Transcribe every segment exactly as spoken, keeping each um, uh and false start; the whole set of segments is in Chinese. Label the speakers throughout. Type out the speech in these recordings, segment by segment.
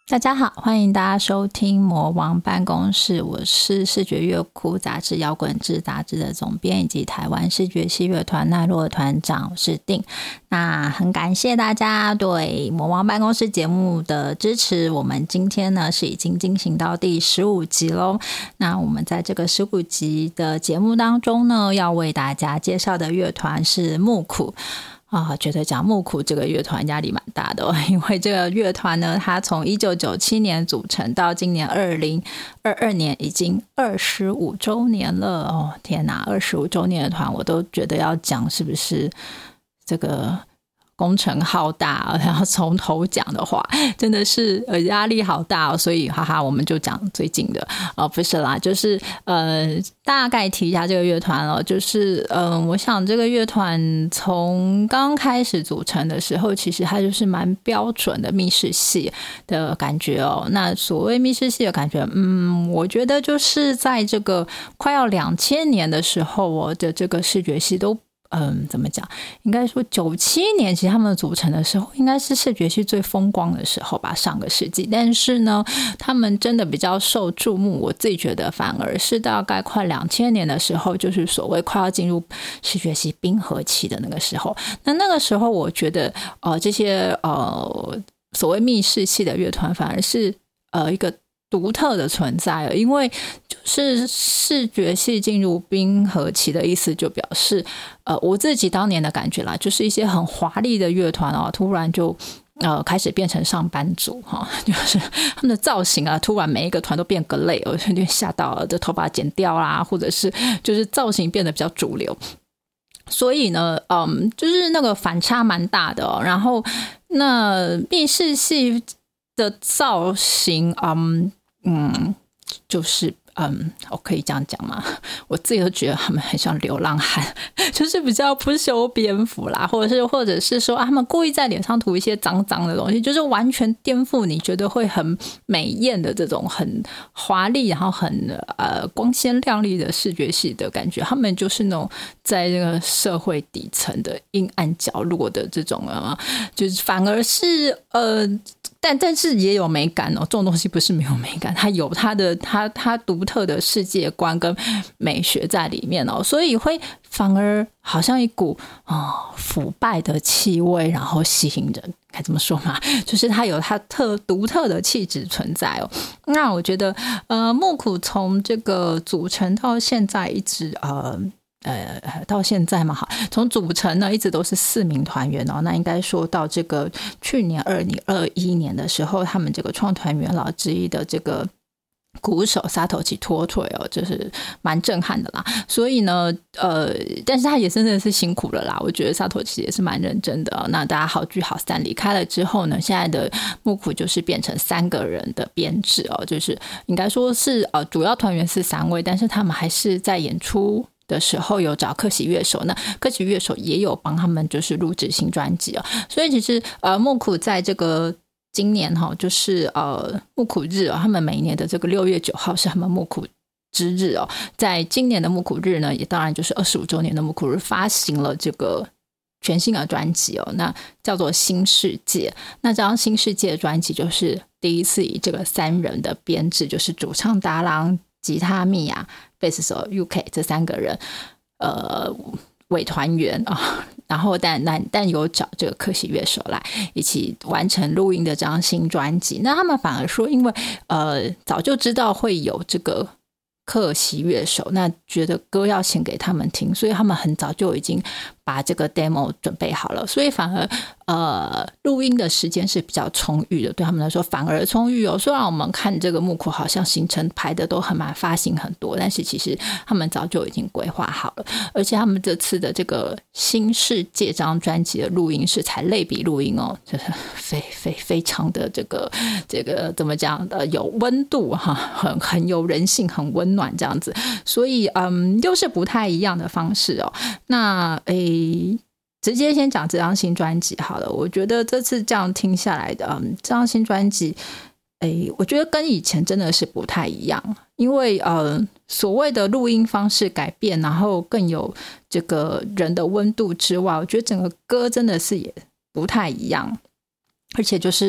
Speaker 1: 大家好，欢迎大家收听魔王办公室，我是视觉乐库杂志摇滚志杂志的总编以及台湾视觉系乐团奈落团长，我是定。那很感谢大家对魔王办公室节目的支持，我们今天呢是已经进行到第十五集咯。那我们在这个十五集的节目当中呢，要为大家介绍的乐团是木苦啊，觉得讲木苦这个乐团压力蛮大的哦，因为这个乐团呢，它从一九九七年组成到今年二零二二年，已经二十五周年了哦！天哪，二十五周年的团，我都觉得要讲是不是这个工程浩大，然后从头讲的话真的是呃压力好大哦，所以哈哈我们就讲最近的哦，不是啦，就是呃大概提一下这个乐团哦，就是嗯、呃，我想这个乐团从刚开始组成的时候，其实它就是蛮标准的密室系的感觉哦。那所谓密室系的感觉，嗯，我觉得就是在这个快要两千年的时候，我的这个视觉系都。嗯，怎么讲？应该说九七年，其实他们组成的时候，应该是视觉系最风光的时候吧，上个世纪。但是呢，他们真的比较受注目，我自己觉得反而是大概快两千年的时候，就是所谓快要进入视觉系冰河期的那个时候。那那个时候，我觉得呃，这些呃所谓密室系的乐团，反而是呃一个独特的存在，因为就是视觉系进入冰河期的意思，就表示呃我自己当年的感觉啦，就是一些很华丽的乐团哦，突然就呃开始变成上班族哈、哦，就是他们的造型啊，突然每一个团都变个类，我有点吓到了，这头发剪掉啦，或者是就是造型变得比较主流。所以呢，嗯，就是那个反差蛮大的哦。然后那密室系的造型，嗯嗯，就是嗯，我可以这样讲吗？我自己都觉得他们很像流浪汉，就是比较不修边幅啦，或者是或者是说、啊、他们故意在脸上涂一些脏脏的东西，就是完全颠覆你觉得会很美艳的这种很华丽，然后很呃光鲜亮丽的视觉系的感觉。他们就是那种在这个社会底层的阴暗角落的这种啊，就是反而是呃。但但是也有美感哦，这种东西不是没有美感，它有它的它它独特的世界观跟美学在里面哦，所以会反而好像一股哦腐败的气味，然后吸引人，该这么说嘛？就是它有它特独特的气质存在哦。那我觉得呃，木苦从这个组成到现在一直呃。呃，到现在嘛，好，从组成呢一直都是四名团员哦。那应该说到这个去年二零二一年的时候，他们这个创团元老之一的这个鼓手萨头奇脱退哦，就是蛮震撼的啦。所以呢，呃，但是他也真的是辛苦了啦。我觉得萨头奇也是蛮认真的、哦。那大家好聚好散离开了之后呢，现在的木苦就是变成三个人的编制哦，就是应该说是呃主要团员是三位，但是他们还是在演出的时候有找客席乐手，那客席乐手也有帮他们就是录制新专辑哦。所以其实呃木苦在这个今年哈、哦，就是呃木苦日哦，他们每一年的这个六月九号是他们木苦之日哦。在今年的木苦日呢，也当然就是二十五周年的木苦日发行了这个全新的专辑哦，那叫做新世界。那这张新世界的专辑就是第一次以这个三人的编制，就是主唱达郎、吉他米亚、贝斯手 U K 这三个人呃为团员啊、哦，然后但但但有找这个客席乐手来一起完成录音的这张新专辑。那他们反而说，因为呃早就知道会有这个客席乐手，那觉得歌要先给他们听，所以他们很早就已经把这个 demo 准备好了，所以反而呃录音的时间是比较充裕的，对他们来说反而充裕哦。虽然我们看这个木苦好像行程排的都很满，发行很多，但是其实他们早就已经规划好了。而且他们这次的这个新世界这张专辑的录音是采类比录音哦，就是非非非常的这个这个怎么讲的有温度哈，很很有人性，很温暖这样子，所以嗯又是不太一样的方式哦。那诶，直接先讲这张新专辑好了。我觉得这次这样听下来的，嗯，这张新专辑，诶，我觉得跟以前真的是不太一样，因为呃，所谓的录音方式改变，然后更有这个人的温度之外，我觉得整个歌真的是也不太一样，而且就是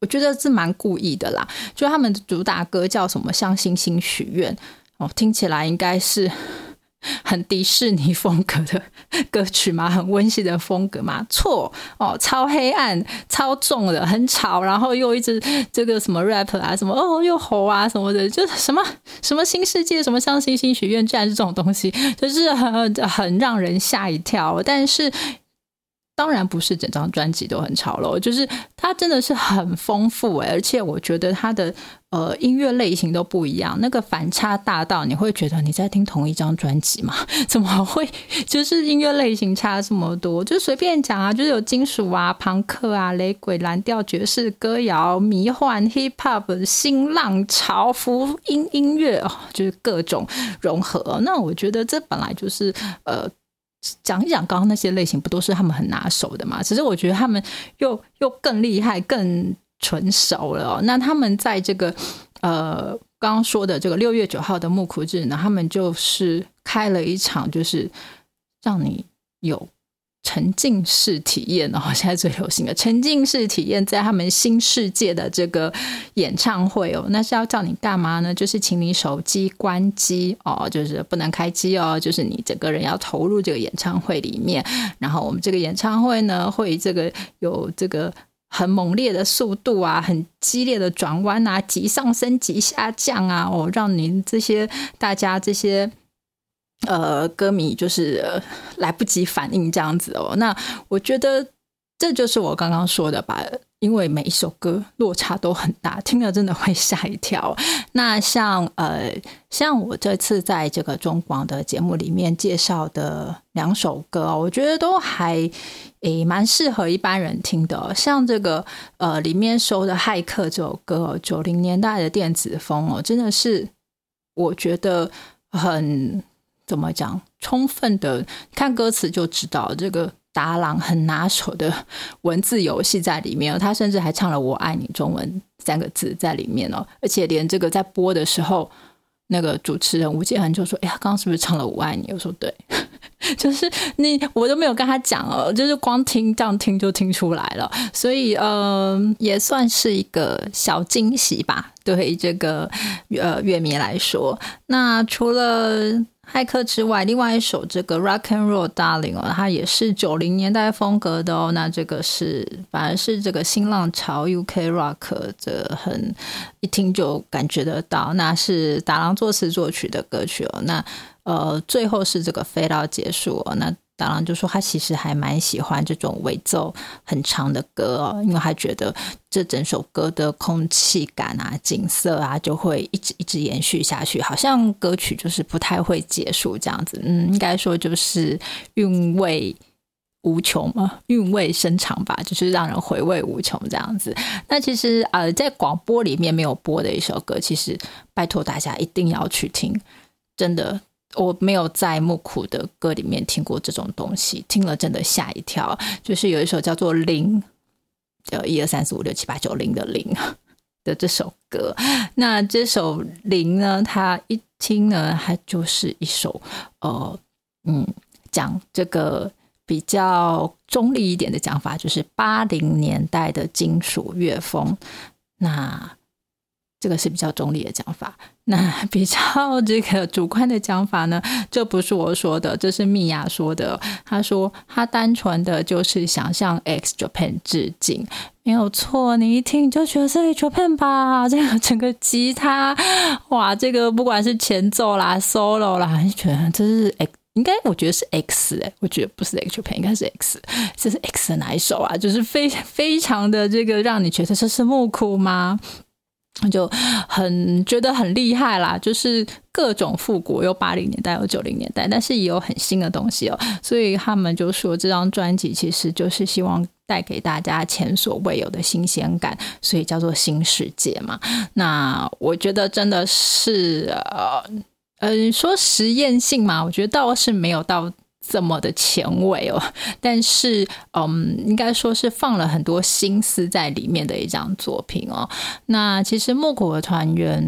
Speaker 1: 我觉得是蛮故意的啦，就他们的主打歌叫什么向星星许愿哦，听起来应该是很迪士尼风格的歌曲嘛，很温馨的风格嘛，错哦，超黑暗超重的，很吵，然后又一直这个什么 rap 啊，什么哦又吼啊什么的，就是什么什么新世界，什么向星星许愿，居然是这种东西，就是很很让人吓一跳。但是当然不是整张专辑都很潮咯，就是它真的是很丰富耶，而且我觉得它的呃音乐类型都不一样，那个反差大到你会觉得你在听同一张专辑吗？怎么会就是音乐类型差这么多？就随便讲啊，就是有金属啊、朋克啊、雷鬼、蓝调、爵士、歌谣、迷幻、hip hop、新浪潮、福音音乐、哦、就是各种融合。那我觉得这本来就是呃讲一讲刚刚那些类型不都是他们很拿手的嘛，只是我觉得他们又又更厉害更纯熟了、哦、那他们在这个呃刚刚说的这个六月九号的木苦日呢，他们就是开了一场就是让你有沉浸式体验哦，现在最流行的沉浸式体验在他们新世界的这个演唱会哦，那是要叫你干嘛呢？就是请你手机关机哦，就是不能开机哦，就是你整个人要投入这个演唱会里面，然后我们这个演唱会呢会这个有这个很猛烈的速度啊，很激烈的转弯啊，急上升急下降啊，哦，让您这些大家这些呃，歌迷就是、呃、来不及反应这样子哦。那我觉得这就是我刚刚说的吧，因为每一首歌落差都很大，听了真的会吓一跳。那像呃，像我这次在这个中广的节目里面介绍的两首歌、哦、我觉得都还诶蛮适合一般人听的、哦。像这个呃里面收的《骇客》这首歌，九、哦、零年代的电子风哦，真的是我觉得很。怎么讲？充分的看歌词就知道，这个达郎很拿手的文字游戏在里面、哦、他甚至还唱了"我爱你"中文三个字在里面哦，而且连这个在播的时候，那个主持人吴建衡就说："哎呀，刚刚是不是唱了我爱你？"我说："对。"就是你我都没有跟他讲哦，就是光听这样听就听出来了，所以呃也算是一个小惊喜吧，对这个呃乐迷来说。那除了骇客之外，另外一首这个 Rock and Roll Darling 哦，它也是九零年代风格的哦。那这个是反而是这个新浪潮 U K Rock， 这很一听就感觉得到，那是达郎作词作曲的歌曲哦。那呃最后是这个飞到结束哦。那达郎就说他其实还蛮喜欢这种尾奏很长的歌哦，因为他觉得这整首歌的空气感啊景色啊就会一直一直延续下去，好像歌曲就是不太会结束这样子。嗯，应该说就是韵味无穷嘛，韵味深长吧，就是让人回味无穷这样子。那其实呃在广播里面没有播的一首歌，其实拜托大家一定要去听，真的我没有在木苦的歌里面听过这种东西，听了真的吓一跳。就是有一首叫做零呃一二三四五六七八九零的零的这首歌，那这首零呢，它一听呢，它就是一首呃嗯讲这个比较中立一点的讲法，就是八零年代的金属乐风。那这个是比较中立的讲法，那比较这个主观的讲法呢，这不是我说的，这是蜜雅说的。他说他单纯的就是想向 X Japan 致敬，没有错，你一听你就觉得是 X Japan 吧，这个整个吉他哇，这个不管是前奏啦 solo 啦，你觉得这是 X，应该我觉得是 X 哎、欸，我觉得不是 X Japan， 应该是 X， 这是 X 的哪一首啊？就是非非常的这个让你觉得这是木苦吗？就很觉得很厉害啦，就是各种复古，有八零年代有九零年代，但是也有很新的东西哦。所以他们就说这张专辑其实就是希望带给大家前所未有的新鲜感，所以叫做新世界嘛。那我觉得真的是呃呃说实验性嘛，我觉得倒是没有到这么的前卫哦，但是嗯，应该说是放了很多心思在里面的一张作品哦。那其实木苦的团员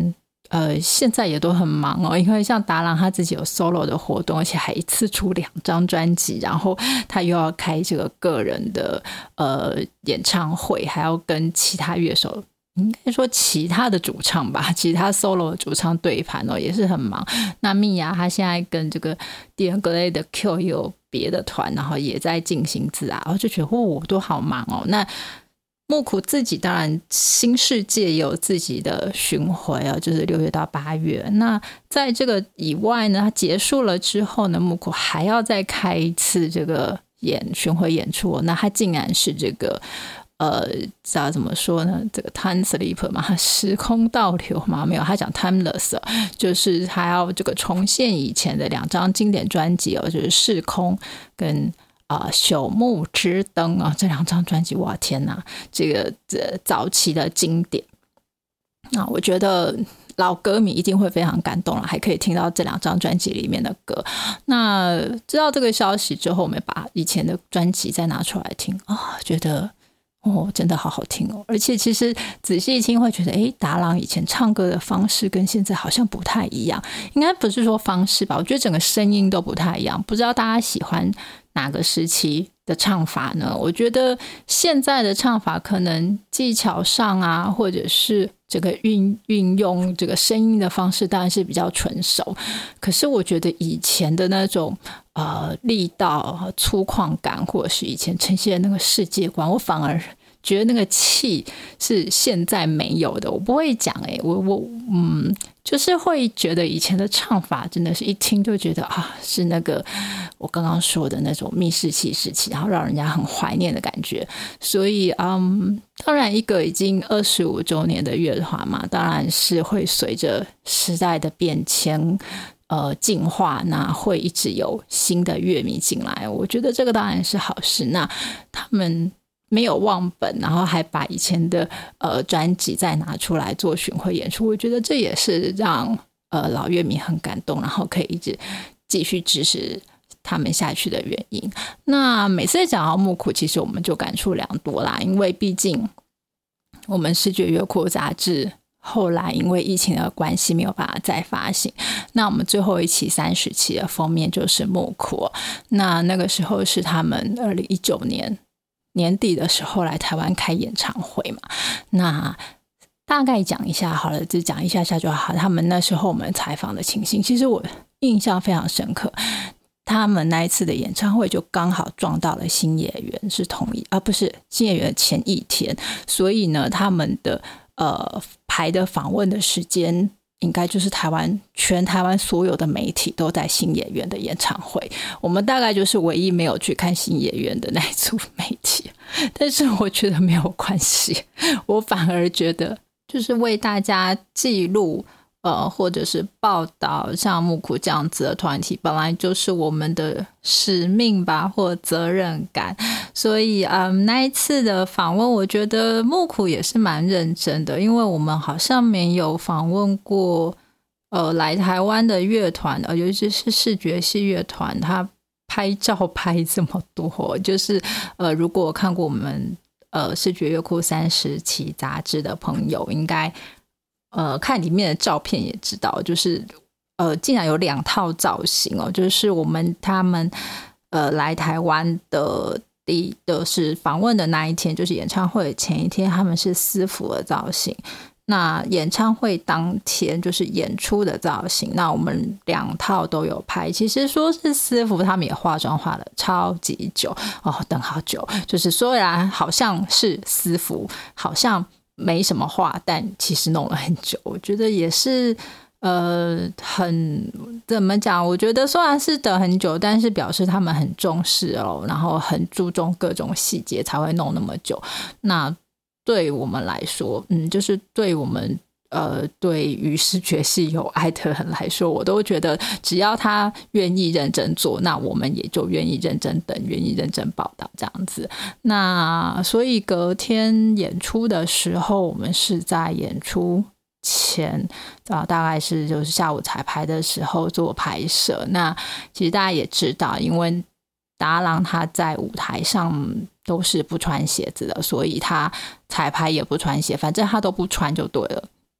Speaker 1: 呃，现在也都很忙哦，因为像达郎他自己有 solo 的活动，而且还一次出两张专辑，然后他又要开这个个人的呃演唱会，还要跟其他乐手，应该说其他的主唱吧，其他 solo 的主唱对盘哦，也是很忙。那蜜雅他现在跟这个 Dear Glade 的 Q 也有别的团，然后也在进行自啊，然后就觉得哦，都好忙哦。那木苦自己当然新世界也有自己的巡回啊，就是六月到八月。那在这个以外呢，它结束了之后呢，木苦还要再开一次这个演巡回演出。那它竟然是这个呃，知道怎么说呢？这个 time sleep 嘛，时空倒流嘛，没有，他讲 timeless， 就是他要这个重现以前的两张经典专辑哦，就是时空跟。呃，朽木之灯啊，这两张专辑，哇天哪，这个这早期的经典，那我觉得老歌迷一定会非常感动了，还可以听到这两张专辑里面的歌。那知道这个消息之后，我们把以前的专辑再拿出来听啊、哦，觉得哦，真的好好听哦！而且其实仔细一听会觉得，诶，达郎以前唱歌的方式跟现在好像不太一样，应该不是说方式吧，我觉得整个声音都不太一样，不知道大家喜欢哪个时期的唱法呢？我觉得现在的唱法可能技巧上啊，或者是这个运运用这个声音的方式当然是比较纯熟，可是我觉得以前的那种呃力道粗犷感，或者是以前呈现的那个世界观，我反而觉得那个气是现在没有的。我不会讲诶、欸、我我嗯，就是会觉得以前的唱法真的是一听就觉得啊，是那个我刚刚说的那种密室气时期，然后让人家很怀念的感觉。所以嗯，当然一个已经二十五周年的乐团嘛，当然是会随着时代的变迁呃进化，那会一直有新的乐迷进来，我觉得这个当然是好事。那他们没有忘本，然后还把以前的呃专辑再拿出来做巡回演出，我觉得这也是让呃老乐迷很感动，然后可以一直继续支持他们下去的原因。那每次讲到木苦，其实我们就感触良多啦，因为毕竟我们视觉乐库杂志后来因为疫情的关系没有办法再发行，那我们最后一期三十期的封面就是木苦，那那个时候是他们二零一九年年底的时候来台湾开演唱会嘛，那大概讲一下好了，就讲一下下就好。他们那时候我们采访的情形，其实我印象非常深刻。他们那一次的演唱会就刚好撞到了新演员是同一啊，不是新演员的前一天，所以呢，他们的呃排的访问的时间。应该就是台湾全台湾所有的媒体都在新演员的演唱会，我们大概就是唯一没有去看新演员的那一组媒体，但是我觉得没有关系，我反而觉得就是为大家记录呃，或者是报道像木苦这样子的团体，本来就是我们的使命吧，或责任感。所以嗯，那一次的访问，我觉得木苦也是蛮认真的，因为我们好像没有访问过呃来台湾的乐团，呃，尤其是视觉系乐团，他拍照拍这么多，就是呃，如果看过我们呃视觉乐库三十期杂志的朋友，应该。呃，看里面的照片也知道，就是呃，竟然有两套造型哦，就是我们他们呃来台湾的第的是访问的那一天，就是演唱会前一天，他们是私服的造型。那演唱会当天就是演出的造型，那我们两套都有拍。其实说是私服，他们也化妆化了超级久哦，等好久。就是虽然好像是私服，好像。没什么话，但其实弄了很久，我觉得也是呃很怎么讲，我觉得虽然是等很久，但是表示他们很重视哦，然后很注重各种细节才会弄那么久。那对我们来说嗯，就是对我们呃，对于视觉系有爱的人来说，我都觉得只要他愿意认真做，那我们也就愿意认真等，愿意认真报道这样子。那所以隔天演出的时候，我们是在演出前啊，大概是就是下午彩排的时候做拍摄。那其实大家也知道，因为达郎他在舞台上都是不穿鞋子的，所以他彩排也不穿鞋，反正他都不穿就对了。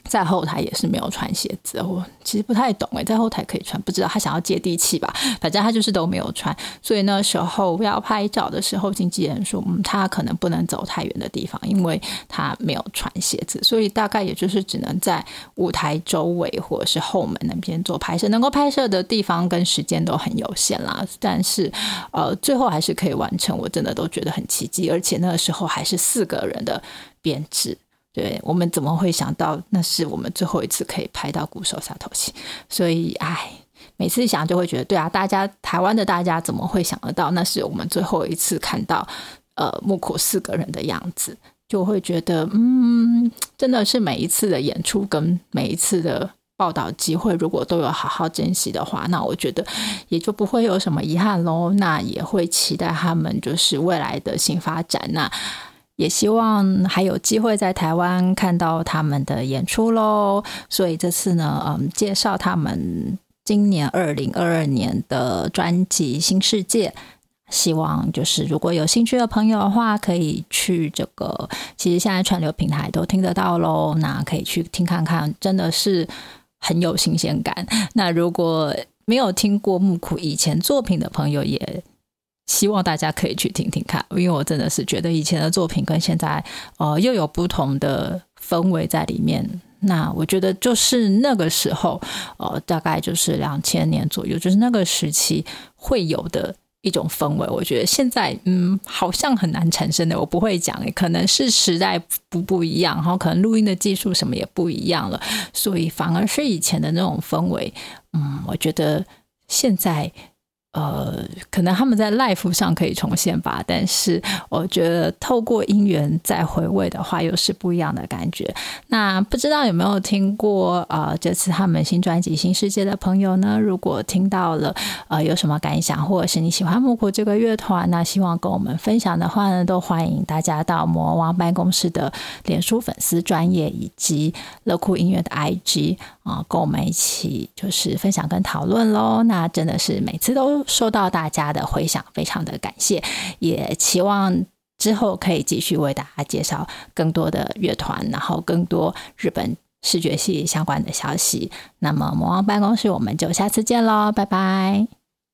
Speaker 1: 在后台也是没有穿鞋子，我其实不太懂诶，在后台可以穿，不知道他想要接地气吧，反正他就是都没有穿。所以那时候要拍照的时候，经纪人说嗯，他可能不能走太远的地方，因为他没有穿鞋子，所以大概也就是只能在舞台周围或者是后门那边做拍摄，能够拍摄的地方跟时间都很有限啦，但是呃，最后还是可以完成，我真的都觉得很奇迹，而且那个时候还是四个人的编制。对，我们怎么会想到那是我们最后一次可以拍到鼓手萨托西？所以哎，每次想就会觉得对啊，大家台湾的大家怎么会想得到那是我们最后一次看到呃木苦四个人的样子，就会觉得嗯，真的是每一次的演出跟每一次的报道机会如果都有好好珍惜的话，那我觉得也就不会有什么遗憾咯，那也会期待他们就是未来的新发展，那也希望还有机会在台湾看到他们的演出咯。所以这次呢，嗯，介绍他们今年二零二二年的专辑《新世界》，希望就是如果有兴趣的朋友的话，可以去这个，其实现在串流平台都听得到咯，那可以去听看看，真的是很有新鲜感。那如果没有听过木苦以前作品的朋友，也希望大家可以去听听看，因为我真的是觉得以前的作品跟现在呃又有不同的氛围在里面。那我觉得就是那个时候呃大概就是两千年左右，就是那个时期会有的一种氛围，我觉得现在嗯好像很难产生的，我不会讲，可能是时代不不一样，然后可能录音的技术什么也不一样了，所以反而是以前的那种氛围，嗯，我觉得现在呃，可能他们在 live 上可以重现吧，但是我觉得透过音源再回味的话，又是不一样的感觉。那不知道有没有听过呃这次他们新专辑《新世界》的朋友呢？如果听到了，呃，有什么感想，或者是你喜欢木苦这个乐团，那希望跟我们分享的话呢，都欢迎大家到魔王办公室的脸书粉丝专页以及乐酷音乐的 I G 啊、呃，跟我们一起就是分享跟讨论咯。那真的是每次都收到大家的回响，非常的感谢，也期望之后可以继续为大家介绍更多的乐团，然后更多日本视觉系相关的消息。那么魔王办公室我们就下次见咯，拜拜。